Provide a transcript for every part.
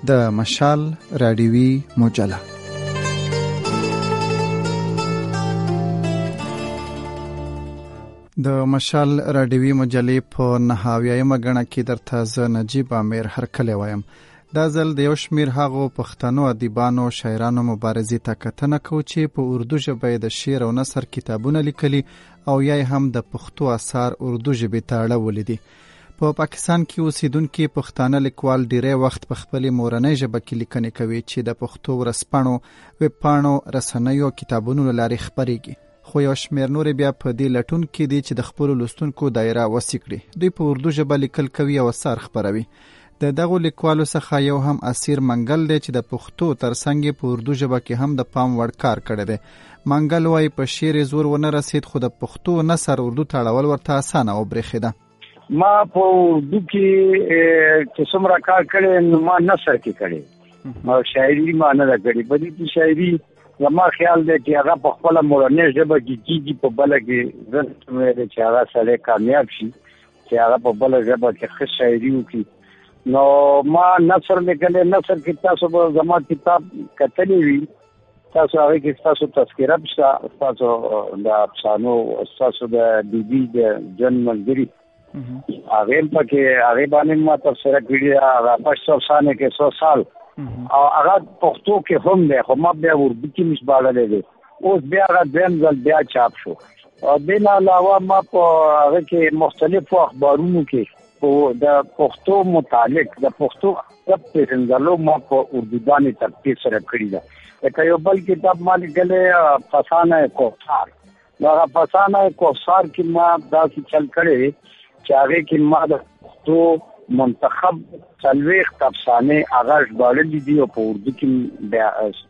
د مشال رادیوي مجله. د مشال رادیوي مجلې په 9 غڼه کې درته ز نجیب امیر هرکلی وایم. دا ځل د یو شمیر هغو پښتنو ادیبانو شاعرانو مبارزې ته کتنه کوو چې په اردو ژبه د شعر او نثر کتابونه لیکلي او یا هم د پښتو اثار اردو ژبې ته اړولي دي. په پاکستان کې اوسیدونکي پښتانه لیکوال ډیری وخت په خپلې مورنۍ ژبه کې لیکنې کوي چې د پښتو ورځپاڼو، ویبپاڼو، رسنیو، کتابونو له لارې خپریږي. خو یو شمیر نور بیا په دې لټون کې دي چې د خپلو لوستونکو دایره وسع کړي. دوی په اردو ژبه لیکل کوي او اثار خپروي. د دغو لیکوالو څخه یو هم اسیر منګل دی چې د پښتو ترڅنګ په اردو ژبه کې هم د پام وړ کار کړی دی. منګل وایي په شعر زور ونه رسید خو د پښتو نثر اردو ته اړول ورته اسانه وبرېښېده. ما په اردو کې چې څومره کار کړی نو ما نثر کې کړی، ما شاعري ما نه ده کړې. په دې کې شاعري زما خیال دی چې هغه په خپله مورنۍ ژبه کې کېږي، په بله کې زه نه دی چې هغه سړی کامیاب شي چې هغه په بله ژبه کې ښه شاعري وکړي. نو ما نثر لیکلی، نثر کې تاسو به زما کتاب کتلی وي، تاسو هغې کې ستاسو تذکره شته، ستاسو د افسانو، ستاسو د بیبي د ژوند ملګري هغې پکې هغې باندې ما تبصره کړې ده. هغه 500 افسانې کې 100 سال او هغه پښتو کې هم دی، خو ما بیا اردو کې مې ژباړلی دی. اوس بیا هغه دویم ځل بیا چاپ شو. دې نه علاوه ما په هغه کې مختلفو اخبارونو کې د پښتو متعلق د پښتو ادب پېژندلو ما په اردو باندې ترتیب سره کړي ده. لکه یو بل کتاب ما لیکلی فسانه کوثر. هغه فسانه کوثر کې ما داسې چل کړی چې هغې کې ما د پښتو منتخب 40 افسانې هغه ژباړلي دي او په اردو کې بیا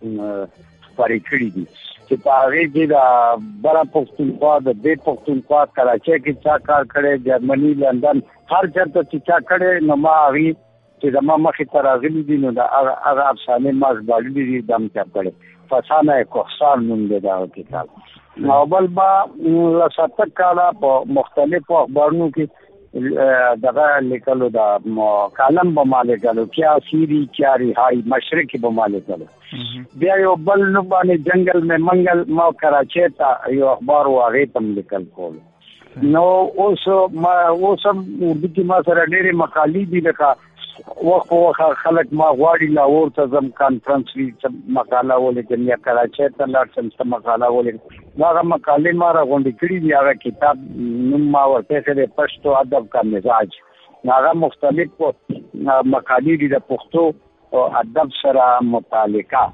خپرې کړي دي چې په هغې کې د بره پښتونخوا، د دې پښتونخوا کراچۍ کې چا کار کړی، جرمني، لندن، هر چېرته چې چا کړی نو ما هغې چې زما مخې ته راغلي دي نو د هغه افسانې ما ژباړلي دي، دا مې چاپ کړی. فسانه کوثر نوم دی د هغه کتاب. نو بل ما له 70 کاله په مختلفو اخبارونو کې دغه لیکلو د کالم به ما لیکلو، کیا سیری کیا رهایی، مشرقي به ما لیکلو. بیا یو بل نوم باندې جنگل میں منگل ما کراچۍ ته یو اخبار و هغې ته م لیکل کولو. نو اوس هم اردو کې ما سره ډېرې مقالې دي، لکه وخت په وخت خلک ما غواړي لاهور ته ځم کانفرنس وي څه مقاله ولیکم، یا کراچۍ ته لاړ شم څه مقاله ولیکم. هغه مقالې ما راغونډې کړي دي. هغه کتاب نوم ما ورته ایښی دی پښتو ادب کا مزاج. هغه مختلف مقالې دي د پښتو ادب سره متعلقه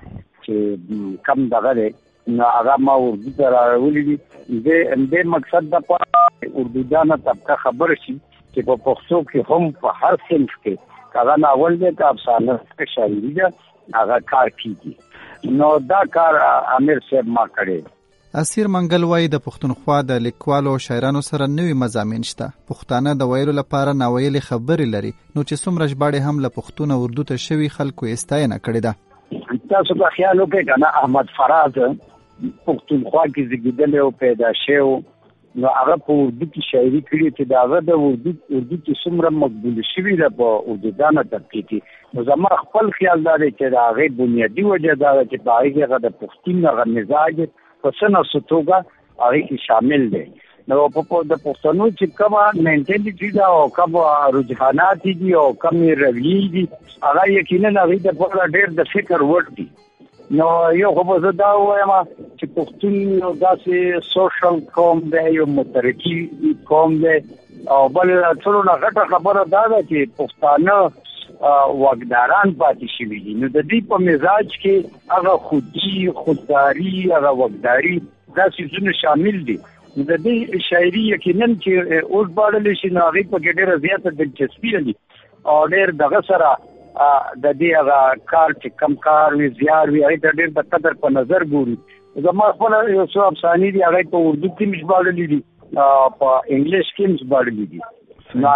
چې کم دغه دی نو هغه ما اردو ته راوړي دي. دې مقصد دپاره اردوګانه طبقه خبر شي چې په پښتو کې هم په هر صنف کې هغه ناول دی که افسانه شاعري ده هغه کار کېږي. نو دا کار امیر صاحب ما کړی. اسیر منګل وایي د پښتونخوا د لیکوالو او شاعرانو سره نوي مضامین شته. پښتانه د ویلو لپاره ناویلې خبرې لري، نو چې څومره ژباړې هم له پښتون او اردو ته شوي خلکو یې ستاینه کړې ده. تاسو به خیال وکړئ که نه احمد فراز پښتونخوا کې زیږېدلی او پیدا شوی، نو هغه په اردو کې شاعري کړې چې د هغه د اردو کې څومره مقبول شوي ده په اردوګانه طبقې کې. نو زما خپل خیال دا دی چې د هغې بنیادي وجه دا ده چې په هغې کې هغه د پښتون هغه مزاج په څه نه څه توګه هغې کې شامل دی. نو د پښتنو چې کومه مینټیلیټي ده او کوم رجحانات دي او کومې رویې دي هغه یقینا هغې دپاره ډېر د فکر وړ دي. نو یو خو به زه دا ووایم چې پښتون یو داسې سوشل قوم دی، یو مترقي قوم دی، او بل ټولو نه غټه خبره دا ده چې پښتانه واکداران پاتې شوي دي. نو د دې په مزاج کې هغه خودي، خودداري، هغه واکداري دا څیزونه شامل دي. نو د دې شاعري یقینا چې اوس باړلی شي نو هغې پکې ډېره زیاته دلچسپي لري او ډېر دغه سره د دې هغه کار چې کم کار وي، زیار وي، هغې ته ډېر د قدر په نظر ګوري. زما خپله یو څو افسانې دي هغې په اردو کې مې ژباړلي دي، په انګلیش کې مې ژباړلي دي. نو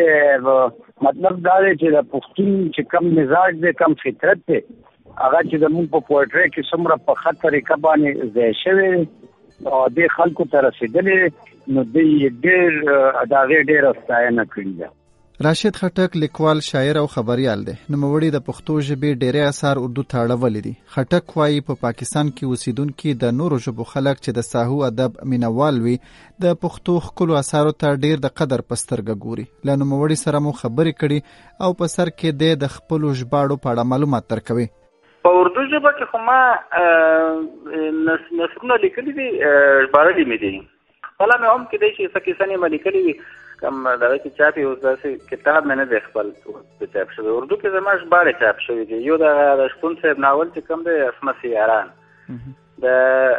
هغې مطلب دا دی چې د پښتون چې کم مزاج دی، کم فطرت دی، هغه چې زموږ په پویټرۍ کې څومره په ښه طریقه باندې ځای شوی او دې خلکو ته رسېدلی، نو دوی یې د هغې ډېره ستاینه کړې ده. راشد خټک لیکوال، شاعر او خبريال دی. نوموړي د پښتو ژبې ډېری اثار اردو ته اړولي دي. خټک وایي په پاکستان کې اوسیدونکي د نورو ژبو خلک چې د ساهو ادب مینوال وي د پښتو ښکلو اثارو ته ډېر د قدر په سترګه ګوري. له نوموړي سره مو خبرې کړي او په سر کې د خپلو ژباړو په اړه معلومات درکوي. په اردو ژبه کې خو ما نثرونه لیکلي دي، ژباړلي مې دي. خپله مې هم کېدای شي څه کیسه مې لیکلي وي، کم دغه کې چاپ اوس داسې کتاب مې نه دی خپل چاپ شوی. اردو کې زما ژباړې چاپ شوي دي. یو د شپون صاحب ناول چې کوم دی اسمس یاران، د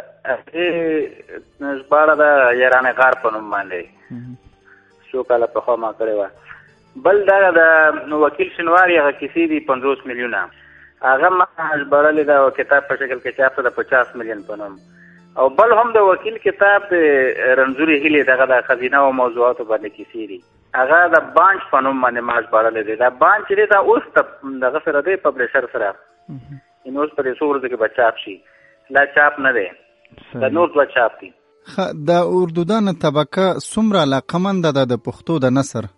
هغې ژباړه د یاران غار په نوم باندې څو کاله پخوا ما کړې وه. بل دغه د وکیل شنواري هغه کیسې دي 50 میلیونه، هغه ما ژباړلې ده کتاب په شکل کې چاپ ده 50 میلیون په نوم. او بل هم د وکیل کتاب د رنځوري هیلې دغه د خزینه او موضوعاتو باندې کیسې دي، هغه د بانچ په نوم باندې ما ژباړلی دی. دا بانچ چې دی دا اوس دغه سره دی پبلیشر سره، نو اوس په دې څو ورځو کې به چاپ شي. لا چاپ نه دی، دا نور دوه چاپ دي. د اردودان طبقه څومره علاقمنده ده د پښتو د نثر؟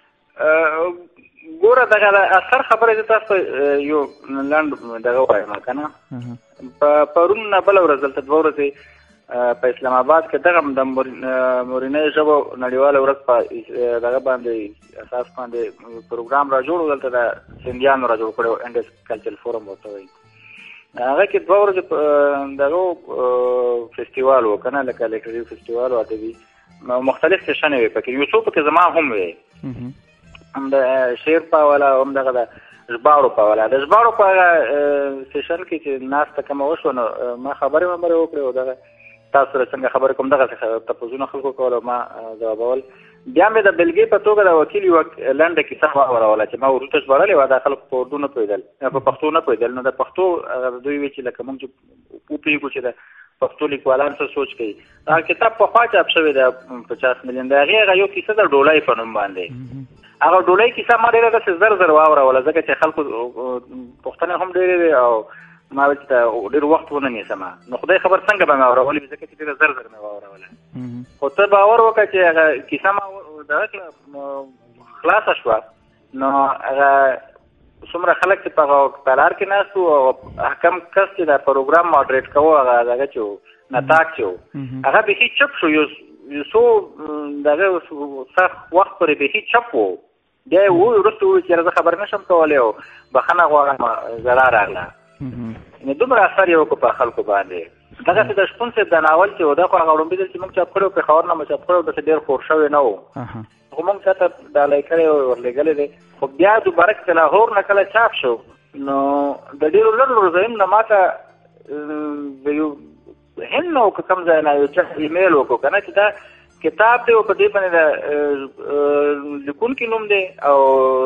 ګوره دغه اثر خبره دې تاسو یو لنډ دغه وایم که نه. پرون نه بله ورځ دلته 2 ورځې په اسلام آباد کې دغه د مورنۍ ژبو نړیواله ورځ په دغه باندې اساس باندې پروګرام را جوړ، دلته د سندیانو را جوړ کړی، انډس کلچرل فورم ورته وایي. هغه کې 2 ورځې دغه فیسټیوال و که نه، لکه لیټرري فیسټیوال و، ادبي مختلف سیشنې وې پکې. یو څو پکې زما هم وې، هم د شعر په حواله هم دغه د ژباړو په حواله. د ژباړو په سیشن کې چې ناسته کومه وشوه نو ما خبرې وکړې او دغه تاسو سره څنګه خبرې کوم دغه تپوسونه خلکو کول او ما ځوابول. بیا مې د بلګې په توګه د وکیل یوه لنډه کیسه واوروله چې ما اردو ته ژباړلې وه، دا خلکو په اردو نه پوهېدل، په پښتو نه پوهېدل. نو د پښتو دوی وی چې لکه موږ چې وپوهېږو چې د پښتو لیکوالان څه سوچ کوي. هغه کتاب پخوا چاپ شوی دی 50 میلیون. د هغې هغه یو کیسه د ډولۍ په نوم باندې، هغه ډولۍ کیسه ما ډېره داسې زر زر واوروله، ځکه چې خلکو پوښتنې هم ډېرې وې او ما ویل چې ډېر وخت ونه نیسم. نو خدای خبر څنګه به مې اورولې وي، ځکه چې ډېره زر زر مې واوروله. خو ته باور وکړه چې هغه کیسه ما دغه کړه خلاصه شوه، نو هغه څومره خلک چې په هغه تالار کې ناست وو او کم کس چې دا پروګرام ماډریټ کوو، هغه دغه چې و نتاق چې و، هغه بیخي چپ شو. یو څو دغه سخت وخت پورې بیخي چپ و. بیا یې وویل وروسته وویل چې زه خبر نه شم کولی او بخښنه غواړم، ژړا راغله. نو دومره اثر یې وکړو په خلکو باندې. دغسې د شپون صاحب د ناول چې و دا خو هغه وړومبي ځل چې موږ چاپ کړی و، پېښور نه مو چاپ کړی و، داسې ډېر خور شوی نه و، خو موږ چاته ډالۍ کړی و، ورلېږلی دی. خو بیا دوباره چې لاهور نه کله چاپ شو، نو د ډېرو لږو ځایونو نه ما ته د یو هند نه و که کوم ځای نه یو چا ایمیل وکړو که نه چې دا کتاب دی او په دې باندې د لیکونکي نوم دی او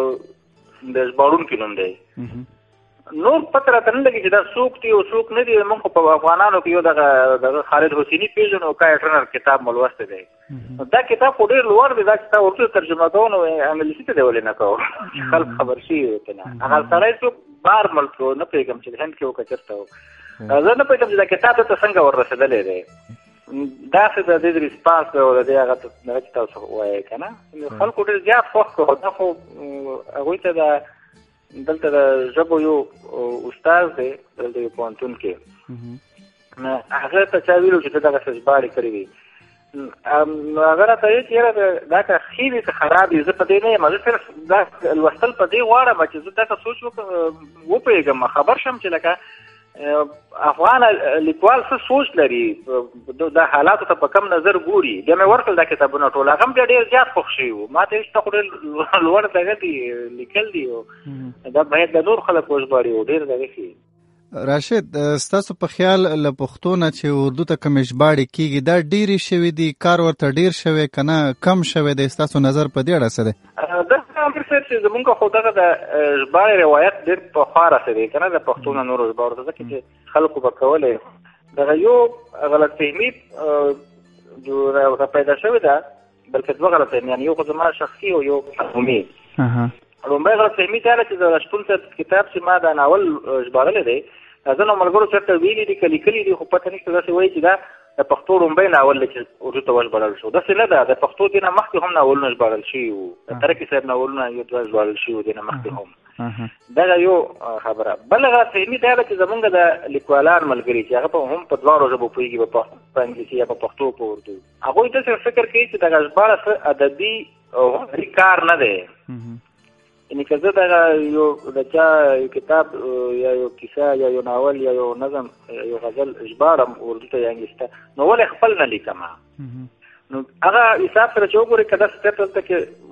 د ژباړونکي نوم دی. نور پته راته نه لګي چې دا څوک دی او څوک نه دی. موږ خو په افغانانو کې یو دغه خالد حسیني پېژنو، کای ټرنر کتاب مو لوستی دی. دا کتاب خو ډېر لوړ دی، دا چې تا اردو ترجمه کوو نو انګلیسي ته دی ولې نه کوو چې خلک خبر شي ورته نه. هغه سړی څوک بار ملک و، نه پوهېږم چې هند کې و که چېرته و، زه نه پوهېږم چې دا کتاب ته څنګه ور رسېدلی دی. داسې د دې ریسپانس دی او د دې هغه چې تاسو وایئ که نه، خلکو ډېر زیات خوښ کړو. دا خو هغوی ته د دلته د ژبو یو استاد دی دلته یو پوهنتون کې، هغه ته چا ویلو چې ته دغسې ژباړې کړې وي، نو هغه راته ویل چې یاره دا که ښې وي که خراب وي زه په دې نه یم، زه صرف دا لوستل په دې غواړم چې زه داسې سوچ وپوهېږم، خبر شم چې لکه افغان لیکوال څه سوچ لري، د حالاتو ته په کم نظر ګوري. بیا مې ورکړل دا کتابونه ټول، هغه هم بیا ډېر زیات خوښ شوي وو. ما ته یې شته خو ډېر لوړ دغه دي لیکل دي او دا باید د نور خلک وژباړي او ډېر دغه شي. راشد، ستاسو په خیال له پښتو نه چې اردو ته کومې ژباړې کېږي دا ډېرې شوي دي، کار ورته ډېر شوی که نه کم شوی دی؟ ستاسو نظر په دې اړه څه دی؟ دغه امر صاحب چې زمونږ خو دغه د ژباړې روایت ډېر پخوا رسېدی که نه، د پښتو نه نورو ژباړو ته، ځکه چې خلکو به کولی. دغه یو غلطفهمي پیدا شوې ده، بلکې دوه غلطفهمیان، یو خو زما شخصي او یو عمومي. لومړی غلطفهمي دا ده چې د شپون صاحب کتاب چې ما دا ناول ژباړلی دی، زه نو ملګرو چېرته ویلي دي که لیکلي دي، خو پته نشته، داسې وایي چې دا د پښتو لومبۍ ناول چې اردو ته وژباړل شو داسې نه ده د پښتو دې نه مخکې هم ناولونه ژباړل شوي وو د ترکي صاحب ناولونه یو دوه ژباړل شوي وو دې نه مخکې هم دغه یو خبره بل هغه فهمي دا ده چې زمونږ د لیکوالان ملګري چې هغه هم په دواړو ژبو پوهېږي په انګلیسي یا په پښتو په اردو هغوی داسې فکر کوي چې دغه ژباړه څه ادبي او هنري کار نه دی یعنې که زه دغه یو د چا یو کتاب یا یو کیسه یا یو ناول یا یو نظم یو غزل ژباړم اردو ته یا انګلیسي ته نو ولې خپل نه لیکم نو هغه حساب سره چې وګورې که داسې دلته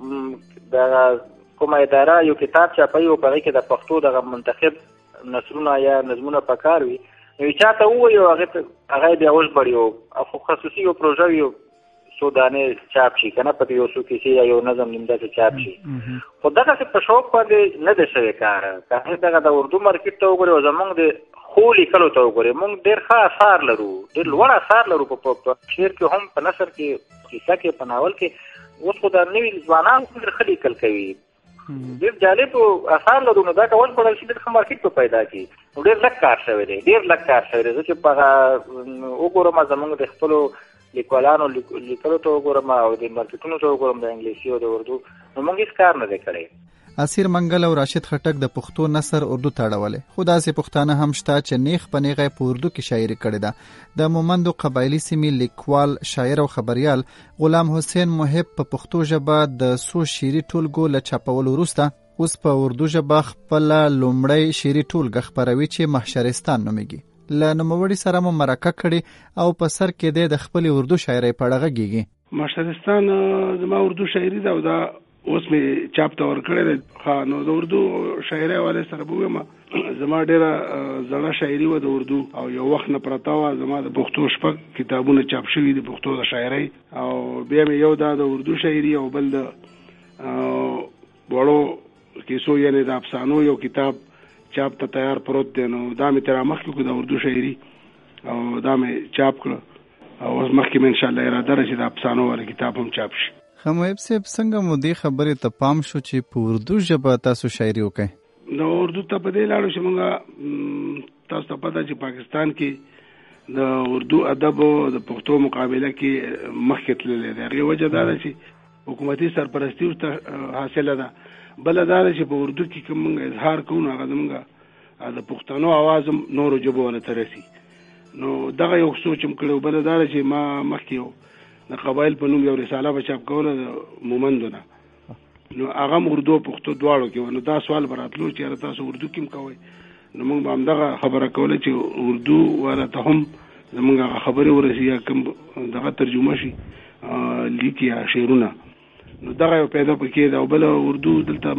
کې دغه کومه اداره یو کتاب چاپوي او په هغې کې د پښتو دغه منتخب نثرونه یا نظمونه په کار وي نو چا ته ووایي او هغه یې بیا وژبړي او خصوصي یو پروژه وي څو دانې چاپ شي که نه پکې یو څو کیسې یا یو نظم نیمداسې چاپ شي خو دغسې په شوق باندې نه دی شوی کار که دغه د اردو مارکېټ ته وګورې او زمونږ د ښو لیکلو ته وګورې مونږ ډېر ښه اثار لرو ډېر لوړ اثار لرو په شعر کې هم په نثر کې کیسه کې په ناول کې اوس خو د نوي ځوانان ډېر ښه لیکل کوي ډېر جالب اثار لرو نو دا کول پړل شي ډېر ښه مارکېټ په پیدا کړي نو ډېر لږ کار شوی دی ډېر لږ کار شوی دی زه چې په وګورم زمونږ د خپلو لیکوالانو لیکلو ته وګورم او د مارکېټونو ته وګورم د انګلیسي او د اردو نو موږ هېڅ کار نه دی کړی اسیر منګل او راشد خټک د پښتو نثر اردو ته اړولی خو داسې پښتانه هم شته چې نیغ په نیغه په اردو کې شاعري کړې ده د مومندو قبایلي سیمې لیکوال شاعر او خبریال غلام حسین محب په پښتو ژبه د څو شعري ټولګو له چاپولو وروسته اوس په اردو ژبه خپله لومړی شعري ټولګه خپروي چې محشرستان نومیږي له نوموړي سره مو مرکه کړې او په سر کې دی د خپلې اردو شاعرۍ په اړه غږېږي محشرستان زما اردو شاعري ده او دا اوس مې چاپ ته ورکړی دی نو د اردو شاعرۍ حوالې سره به ووایم زما ډېره زړه شاعري وه د اردو او یو وخت نه پرته وه زما د پښتو شپږ کتابونه چاپ شوي د پښتو د شاعرۍ او بیا مې یو دا د اردو شاعري او بل د وړو کیسو یعنې د افسانو یو کتاب چاپ ته تیار پروت دی نو دا مې تر مخکې کړو د اردو شاعري او دا مې چاپ کړه او اوس مخکې مې انشاءالله اراده ده چې د افسانو والا کتاب هم چاپ شي. محب صاحب څنګه مو دې خبرې ته پام شو چې په اردو ژبه تاسو شاعري وکړئ؟ د اردو ته په دې لاړو چې موږ تاسو ته پته چې پاکستان کې د اردو ادب او د پښتو مقابله کې مخکې تللی دی. هغې وجه دا ده چې حکومتي سرپرستي ورته حاصله ده. بله دا ده چې په اردو کې کوم موږ اظهار کوو نو هغه زموږ د پښتنو آواز هم نورو ژبو ونه ته رسي. نو دغه یو سوچ هم کړی. بله دا ده چې ما مخکې یو د قبایل په نوم یو رساله به چاپ کوله د مومندو نه نو هغه هم اردو پښتو دواړو کې و. نو دا سوال به راتلو چې یاره تاسو اردو کې هم کوئ نو موږ به همدغه خبره کوله چې اردو والا ته هم زموږ هغه خبرې ورسي یا کوم دغه ترجمه شي لیک یا شعرونه نو دغه یو پیدا پکې ده. او بله اردو دلته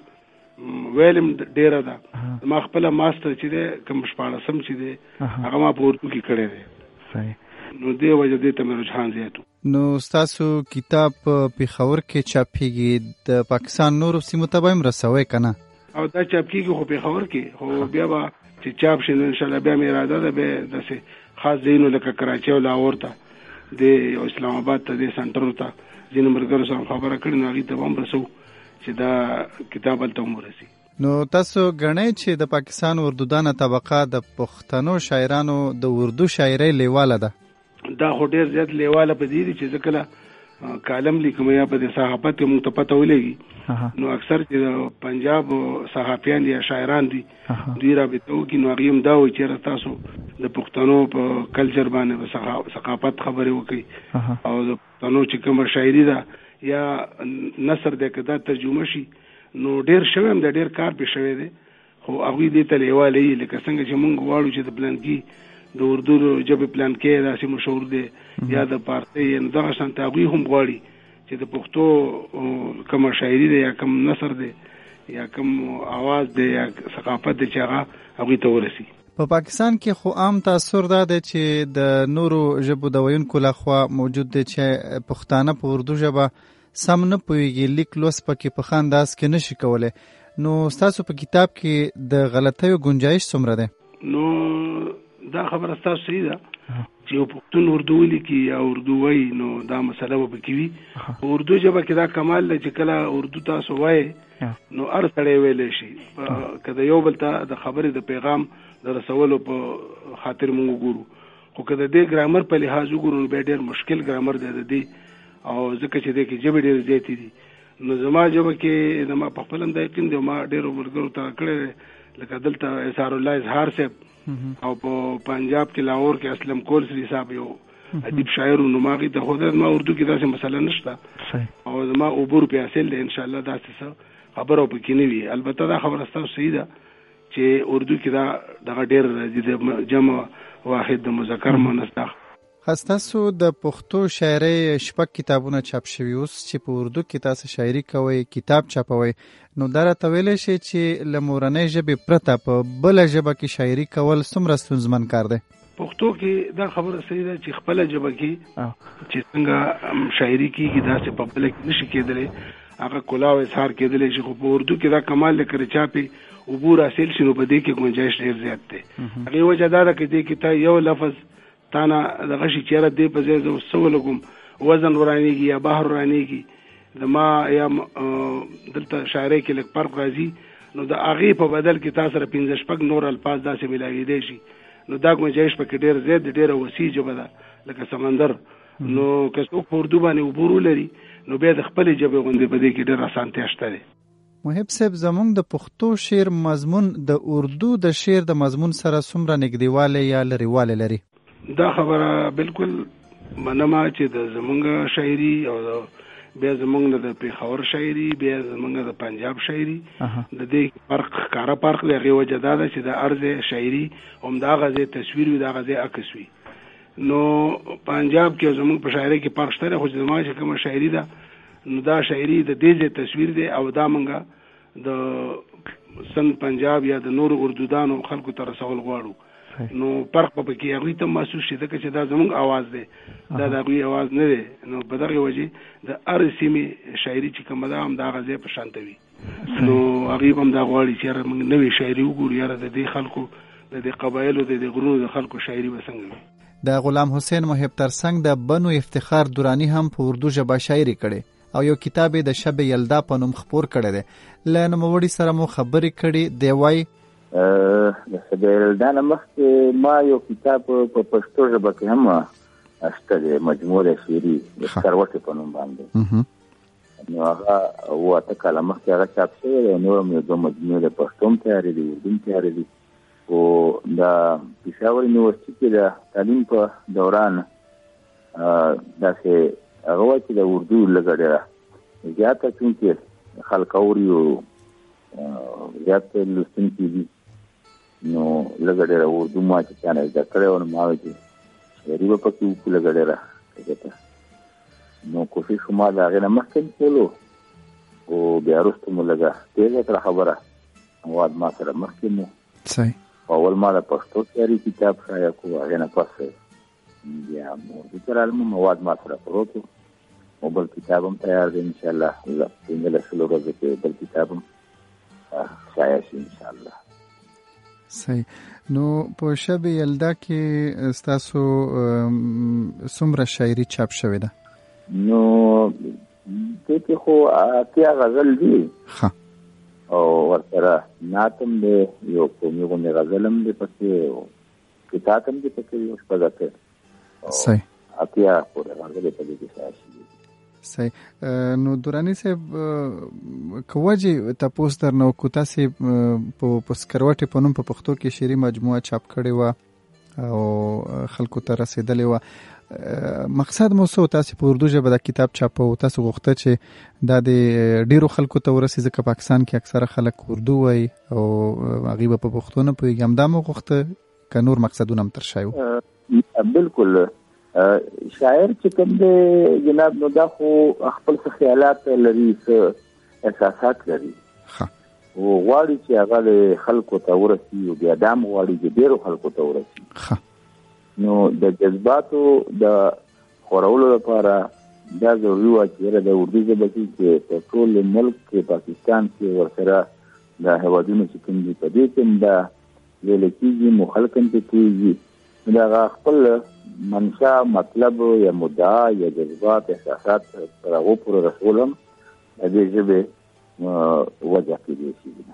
موږ ویلم ډېره ده. ما خپله ماسټر چې دی کوم 14 چې دی هغه ما په اردو کې کړی دی نو دې وجه دې ته مې رجحان زیات و. نو ستاسو کتاب په پېښور کې چاپېږي د پاکستان نورو سیمو ته به هم رسوئ که نه؟ او دا چاپ کېږي خو پېښور کې خو بیا به چې چاپ شي نو انشاءالله بیا مې اراده ده بیا داسې خاص ځایونو لکه کراچۍ او لاهور ته د اسلام آباد ته دې سنټرو ته ځینو ملګرو سره خبره کړې نو هغې ته به هم رسو چې دا کتاب هلته هم ورسي. نو تاسو ګڼئ چې د پاکستان اردودانه طبقه د پښتنو شاعرانو د اردو شاعرۍ لیواله ده؟ دا خو ډېر زیات لیواله په دې دي چې زه کله کالم لیکم یا په دې صحافت کې موږ ته پته ولګي نو اکثر چې د پنجاب صحافیان یا شاعران دي دوی رابطه وکړي نو هغې هم دا وایي چې تاسو د پښتنو په کلچر باندې ثقافت خبرې وکړي او د پښتنو چې کومه شاعري ده یا نثر دی که دا ترجمه شي نو ډېر شوی هم د ډېر کار پې شوی دی خو هغوی دې ته لیواله یي لکه څنګه چې موږ غواړو چې د پلانکي د اردو ژبې پلانکۍ داسې مشهور دی یا د پارسۍ نو دغه شانته هغوی هم غواړي چې د پښتو کومه شاعري دی یا کوم نثر دی یا کوم آواز دی یا ثقافت دی چې هغه هغوی ته ورسي. په پاکستان کې خو عام تاثر دا دی چې د نورو ژبو د ویونکو لخوا موجود دی چې پښتانه په اردو ژبه سم نه پوهېږي، لیک لوست پکې په ښه انداز کې نشي کولی. نو ستاسو په کتاب کې د غلطیو گنجایش څومره دی؟ نو دا خبره ستاسو صحیح ده چې یو پښتون اردو ولیکي یا اردو وایي نو دا مسله به پکې وي. په اردو ژبه کې دا کمال دی چې کله اردو تاسو وایي نو هر سړی ویلی شي که د یو بل ته د خبرې د پیغام د رسولو په خاطر موږ وګورو خو که د دې ګرامر په لحاظ وګورو بیا ډېر مشکل ګرامر دی د دې او ځکه چې د کې ژبې ډېرې زیاتې دي نو زما ژبه کې زما په خپل هم دا یقین دی ما ډېرو ملګرو ته کړی لکه دلته اظهار الله اظهار صاحب او په پنجاب کې لاهور کې اسلم کولسري صاحب یو ادیب شاعر نو ما غي ته خو ما اردو کې داسې مسله نشته او زما عبور په حاصل دی ان شاء الله داسې خبرو پکې نه وي البته دا خبره ستاسو صحیح ده چې اردو کې دا دغه ډېر راځي د جمع واحد د مذکر مؤنث ده. تاسو د پښتو شاعرۍ شپږ کتابونه چاپ شوي اوس چې په اردو کې تاسو شاعري کوئ کتاب چاپوئ نو دا راته ویلی شي چې له مورنۍ ژبې پرته په بله ژبه کې شاعري کول څومره ستونزمن کار دی؟ پښتو کې دا خبره صحیح ده چې خپله ژبه کې چې څنګه شاعري کېږي داسې په بله کې نشي کېدلی هغه کلا او اظهار کېدلی شي خو په اردو کې دا کمال دی که چاپې عبور حاصل شي نو په دې کې گنجایش ډېر زیات دی. هغې وجه دا ده که دې کې ته یو لفظ تانا دغه شي چیرې دې په ځای زه څه ولګوم وزن ورانېږي یا بحر ورانېږي د ما یا دلته شاعرۍ کې لږ فرق راځي نو د هغې په بدل کې تا سره 15 نور الفاظ داسې ملاوېدی شي نو دا گنجایش پکې ډېر زیات دی ډېره وسیع ژبه ده لکه سمندر نو که څوک په اردو باندې عبور ولري نو بیا د خپلې ژبې غوندې په دې کې ډېر اسانتیا شته دی. محب صاحب زمونږ د پښتو شعر مضمون د اردو د شعر د مضمون سره څومره نږدېوالی یا لرېوالی لري؟ دا خبره بالکل منمه چې د زمونږ شاعري او بیا زمونږ د پېښور شاعري بیا زمونږ د پنجاب شاعري د دې فرق ښکاره فرق دی. هغې وجه دا ده چې د هر ځای شاعري همدغه ځای تصویر وي دغه ځای عکس وي نو پنجاب کې زمونږ په شاعرۍ کې فرق شته دی خو چې زما چې کومه شاعري ده نو دا شاعري د دې ځای تصویر دی او دا مونږ د سن پنجاب یا د نورو اردودانو خلکو ته رسول غواړو نو فرق په کې هغوی ته محسوس شي ځکه چې دا زموږ اواز دی دا د هغوی اواز نه دی نو په دغې وجې د هرې سیمې شاعري چې کومه ده هم د هغه ځای په شانته وي نو هغوی به هم دا غواړي چې یاره موږ نوې شاعري وګورو یاره د دې خلکو د دې قبایلو د دې غرونو د خلکو شاعري به څنګه وي. د غلام حسین محب ترڅنګ د بنو افتخار درانی هم په اردو ژبه شاعري کړې او یو کتاب د شب یلدا په نوم خپور کړی دی له نوموړي سره مو خبرې کړې دی وایي د شب یلدا نه مخکې ما یو کتاب په پښتو ژبه کې هم شته دی مجموعه شعري د سکروټې په نوم باندې نو هغه اوته کاله مخکې هغه چاپ شوی دی نور هم یو دوه مجموعې د پښتو هم تیارې دي اردو هم تیارې دي خو د پېښور یونیورسټي کې د تعلیم په دوران داسې هغه وایي چې د اردو لږه ډېره زیاته چونکې خلک اوري او زیات لوستونکي دي نو لږه ډېره اردو ما چې چا نه زده کړې وه نو ما وایي چې شاعري به پکې وکړو لږه ډېره نو کوشش ما د هغې نه مخکې هم کولو خو بیا وروسته مو لږه تېزه کړه خبره مواد ما سره مخکې مو اول ما د پښتو شاعري کتاب شایع کړو هغې نه پس بیا اردو ته رالم مواد ما سره پروت و بل کتاب هم تیار دی انشاءالله 15 ورځو کې بل کتاب هم شایع شي انشاءالله. صحیح نو په شب یلدا کې ستاسو څومره شاعري چاپ شوې ده؟ نو دې کې خو اتیا غزل دي او ورسره ناتم دی یو قومي غوندې غزل هم دی پکې کتاب هم دی پکې یو شپږ اتیا صحیح اتیا پورې غزلې په دې کې شایع شوي. صحیح نو دراني صاحب که وجې تپوس درنه وکړو تاسې په سکروټې په نوم په پښتو کې شعري مجموعه چاپ کړې وه او خلکو ته رسېدلې وه مقصد مو څه و تاسې په اردو ژبه دا کتاب چاپو تاسو غوښته چې دا د ډېرو خلکو ته ورسي ځکه پاکستان کې اکثره خلک اردو وایي او هغوی به په پښتو نه پوهېږي همدا مو غوښته که نور مقصدونه هم تر شوي وو؟ بلکل شاعر چې کوم دی جناب نو دا خو خپل څه خیالات لري څه احساسات لري او غواړي چې هغه د خلکو ته ورسي او بیا دا هم غواړي چې ډېرو خلکو ته ورسي نو د جذباتو د خورولو لپاره دا ضروري وه چې د اردو ژبه کې چې په ټول ملک کې پاکستان کې ورسره د هېوادونو چې کوم دي په دې کې هم دا ویلی کېږي مو خلک هم پرې پوهېږي د هغه خپل منشا مطلب یا مدعا یا جذبات احساسات تر هغو پورې رسول هم د دې ژبې وجه کېدی شي.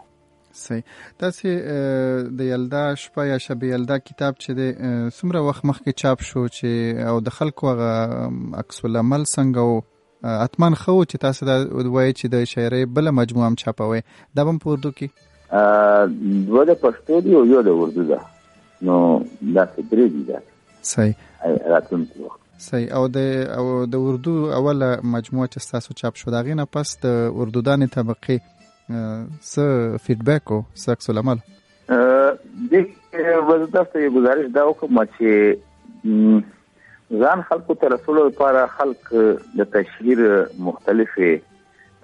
صحیح. تاسې د یلدا شپه یا شب یلدا کتاب چې د څومره وخت مخکې چاپ شو چې او د خلکو هغه عکس العمل څنګه و اتمن خو چې تاسو دا وایي چې د شاعرۍ بله مجموعه هم چاپوي دا به هم په اردو کې دوه د پښتو دي او یو د اردو ده نو داسې درې دي دا صحیح راتلونکي وخت صحیح. او د اردو اوله مجموعه چې تاسو چاپ شو د هغې نه پس د اردو دانې طبقې څه فیډبیک او څه عکس العمل دې وزداسته یو گزارش دا وکم چې ځان خلکو ته رسولو لپاره خلک د تشهیر مختلفې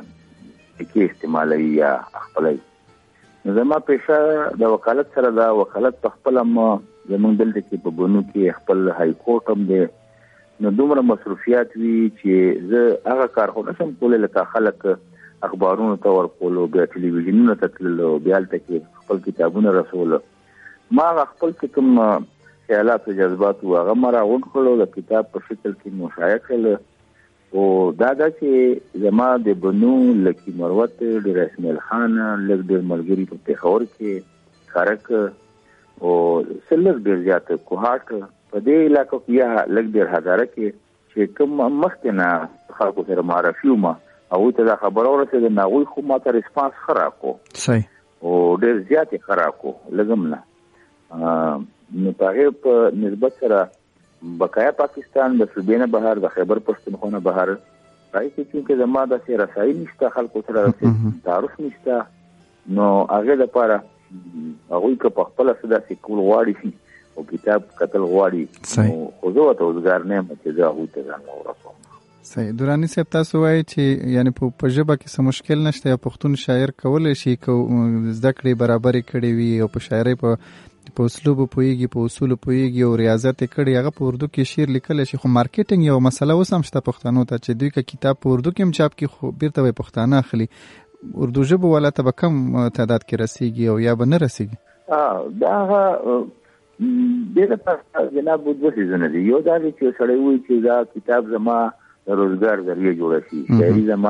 کې استعمالوي یا خپلوي زما پیشه د وکالت سره دا وکالت په خپل زمونږ دلته کې په بونو کې خپل های کورټ هم دی نو دومره مصروفیات وي چې زه هغه کار خو نشم کولی لکه خلک اخبارونو ته ورکولو بیا ټلویزیونونو ته تللو بیا هلته کې خپل کتابونه رسولو ما هغه خپل چې کوم خیالات او جذبات وو هغه ما راغونډ کړلو د کتاب په شکل کې مشایع کړل او دا چې زما د بنو لکي مروت ډېر اسماعیل خان لږ ډېر ملګري په پېښور کې خارک او سلک ډېر زیات کوهاټ په دې علاقو کې یا لږ ډېر هزاره کې چې کوم مخکې نه خلکو سره معرفي وم او ته دا خبره ورسېده نو هغوی خو ما ته ریسپانس ښه راکړو صحیح او ډېر زیات یې ښه راکړو لږ هم نه نو په هغې په نسبت سره بقایا پاکستان د صوبې نه بهر د خیبر پښتونخوا نه بهر هغې کې چونکې زما داسې رسایي نشته خلکو سره تعارف نشته نو هغې دپاره هغوی که په خپله څه داسې کول غواړي او کتاب کتل غواړي نو خو زه ورته اوزګار نه یم چې زه هغوی ته ځان ورسوم. صحیح. دراني صاحب تاسو وایي چې یعنی په ژبه کې څه مشکل نشته یا پښتون شاعر کولی شي که زده کړې برابرې کړې وي او په شاعرۍ په اسلوب پوهېږي په اصولو پوهېږي او ریاضت یې کړی هغه په اردو کې شعر لیکلی شي خو مارکیټینګ یو مسله اوس هم شته پښتنو ته چې دوی که کتاب په اردو کې هم چاپ کړي خو بیرته به یې پښتانه اخلي اردو ژبو والا ته به کم تعداد کې رسیږي او یا به نه رسیږي دا هغه دې دپاره جناب دوه څیزونه دي یو دا دی چې سړی وایي چې دا کتاب زما روزګار ذریعه جوړه شي شاعري زما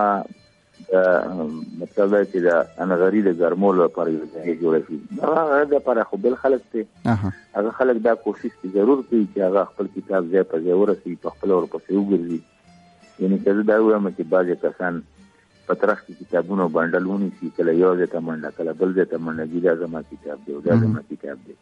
مطلب دا چې د انغري د ګرمولو لپاره یو ځای جوړه شي هغه دپاره خو بل خلک دی هغه خلک دا کوشش کوي ضرور کوي چې هغه خپل کتاب ځای په ځای ورسوي په خپله ورپسې وګرځي یعنې که زه دا ووایم چې بعضې کسان په ترخ کې کتابونو بنډل ونیسي کله یو ځای ته منډه کله بل ځای ته منډه دا زما کتاب دی او دا زما کتاب دی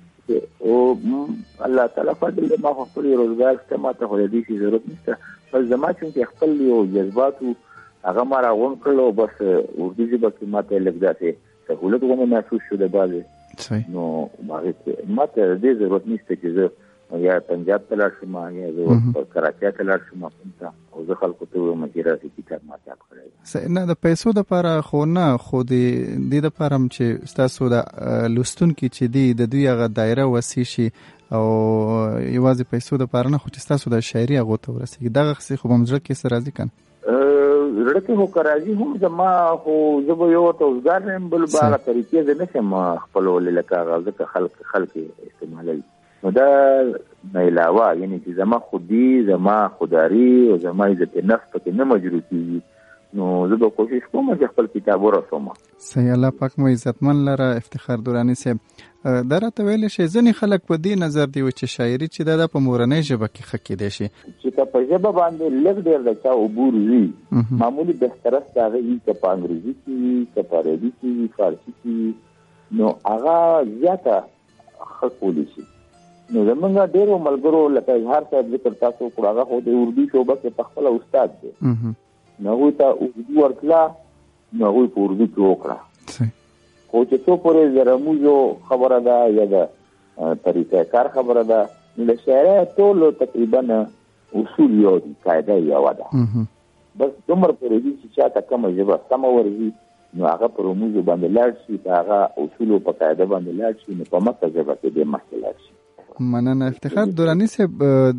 او الله تعالی فضل دی ما خو خپل روزګار شته ما ته خو د دې شي ضرورت نشته بس زما چونکې خپل یو جذبات هغه ما راغونډ کړل او بس اردو ژبه کې ما ته لږ داسې سهولت غوندې محسوس شو د بعضې نو هغې کې ما ته د دې ضرورت نشته چې زه یا پنجاب ته لاړ شم یا زه کراچۍ ته لاړ شم او زه خلکو ته ووایم چې راسې کتاب ما چاپ کړی نه د پیسو دپاره خو نه خو د دې دپاره هم چې ستاسو د لوستونکي چې دي د دوی هغه دایره وسیع شي او یوازې پیسو دپاره نه خو چې ستاسو د شاعري هغو ته ورسېږي دغه څه خو به هم زړه کې څه راځي که نه زړه کې خو که راځي هم زما خو زه به یو ورته اوزګار نه یم بل به هغه طریقې زه نه شم خپلولی لکه هغه ځکه خلک استعمالوي نو دا نه علاوه یعنی چې زما خودي زما خودداري او زما عزت نفس پکې نه مجروح کېږي نو زه به کوشش کوم چې خپل کتاب ورسوم. صحیح. الله پاک مو عزتمن لره افتخار دراني صاحب دا راته ویلی شي ځینې خلک په دې نظر دی چې شاعري چې دا په مورنۍ ژبه کې ښه کیدی شي چې که په ژبه باندې لږ ډېر د چا عبور وي معمولي بهترست هغه وي که په انګریزي کې وي که په عربي کې وي فارسي کې وي نو هغه زیاته ښه کولی شي نو زمونږ ډېرو ملګرو لکه اظهار صاحب ذکر تاسو وکړو هغه خو د اردو شعبه کې په خپله استاد دی نو هغوی ته اردو ورتله نو هغوی په اردو کې وکړه خو چې څو پورې د رموزو خبره ده یا د طریقه کار خبره ده نو د شاعرۍ ټولو تقریبا اصول یو دي قاعده یوه ده بس دومره پورې دي چې چا ته کومه ژبه سمه ورځي نو هغه په رموزو باندې لاړ شي په هغه اصولو په قاعده باندې لاړ شي نو په مکه ژبه کې ډېر مخکې لاړ شي. مننه. افتخار دراني صاحب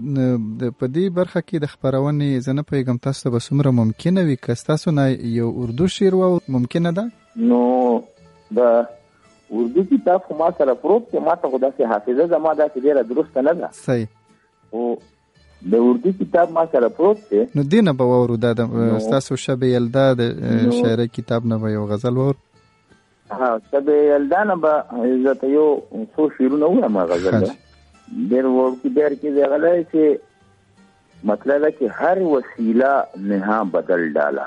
په دې برخه کې د خپرونې زه نه پوهېږم تاسو ته به څومره ممکنه وي که ستاسو نه یو اردو شعر ممکنه ده نو د اردو کتاب خو ما سره پروت دی ما ته خو داسې حافظه زما داسې ډېره درسته نه ده صحیح خو د اردو کتاب ما سره پروت دی نو دې نه به واورو دا د ستاسو شب یلدا د شاعرۍ کتاب نه به یو غزل واورو ها شب یلدان با عزت یو څو شیرونه وایم غزل ډېر ورکی ډېر کې دی غلای چې مطلب ہے کہ ہر وسیلہ نہاں بدل ڈالا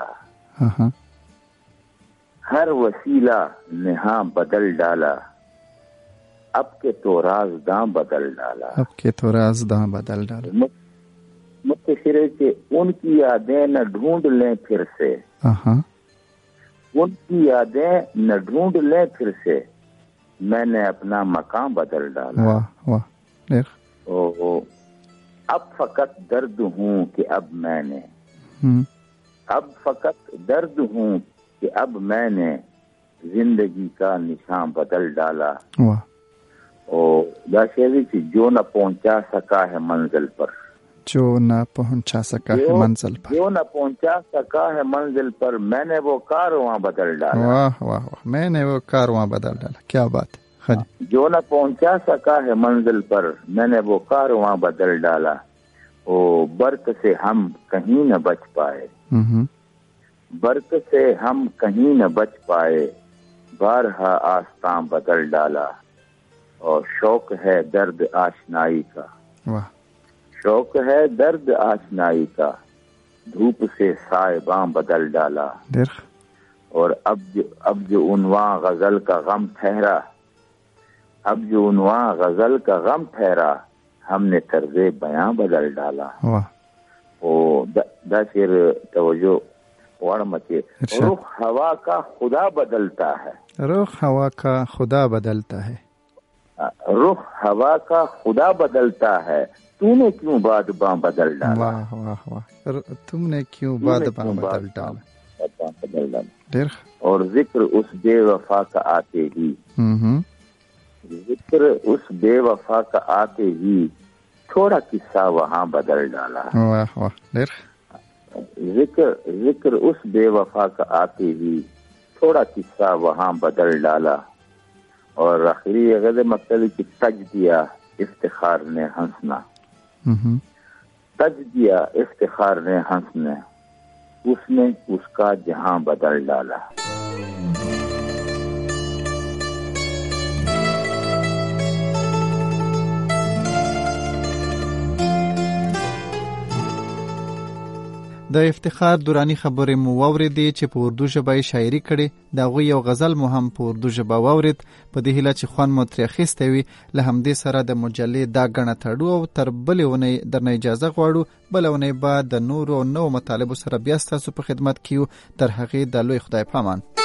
ہر وسیلہ نہاں بدل ڈالا اب کے تو رازداں بدل ڈالا اب کے تو رازداں بدل ڈالا مختصر ہے کہ ان کی یادیں نہ ڈھونڈ لیں پھر سے ان کی یادیں نہ ڈھونڈ لیں پھر سے میں نے اپنا مقام بدل ڈالا واہ واہ اب فقط درد ہوں کہ اب میں نے اب فقط درد ہوں کہ اب میں نے زندگی کا نشان بدل ڈالا اور داشیری کی جو نہ پہنچا سکا ہے منزل پر جو نہ پہنچا سکا ہے منزل پر جو نہ پہنچا سکا ہے منزل پر میں نے وہ کارواں بدل ڈالا واہ واہ واہ میں نے وہ کارواں بدل ڈالا کیا بات ہے جو نہ پہنچا سکا ہے منزل پر میں نے وہ کارواں بدل ڈالا او برق سے ہم کہیں نہ بچ پائے برق سے ہم کہیں نہ بچ پائے بارہا آستاں بدل ڈالا اور شوق ہے درد آشنائی کا شوق ہے درد آشنائی کا دھوپ سے سائباں بدل ڈالا اور اب جو عنواں غزل کا غم ٹھہرا اب جو عنواں غزل کا غم ٹھہرا ہم نے طرز بیاں بدل ڈالا دا شعر توجہ وڑ مچے رخ ہوا کا خدا بدلتا ہے رخ ہوا کا خدا بدلتا ہے رخ ہوا کا خدا بدلتا ہے تو نے کیوں باد باں بدل ڈالا واہ واہ واہ تم نے کیوں باد باں بدل ڈالا اور ذکر اس بے وفا کا آتے ہی ذکر اس بے وفا کا آتے ہی تھوڑا قصہ وہاں بدل ڈالا واہ واہ ذکر اس بے وفا کا آتے ہی تھوڑا قصہ وہاں بدل ڈالا اور آخری غد مطلب کی تج دیا افتخار نے ہنسنا تج دیا افتخار نے ہنسنا اس نے اس کا جہاں بدل ڈالا د افتخار دورانی خبرې مو واورېدې چې په اردو ژبه یې شاعري کړې د هغوی یو غزل مو هم په اردو ژبه واورېد په دې هیله چې خوند مو ترې اخیستی وي له همدې سره د مجلې دا ګڼه تړو او تر بلې اونۍ درنه اجازه غواړو بله اونۍ به د نورو نوو مطالبو سره بیا ستاسو په خدمت کې یو تر هغې د لوی خدای پامان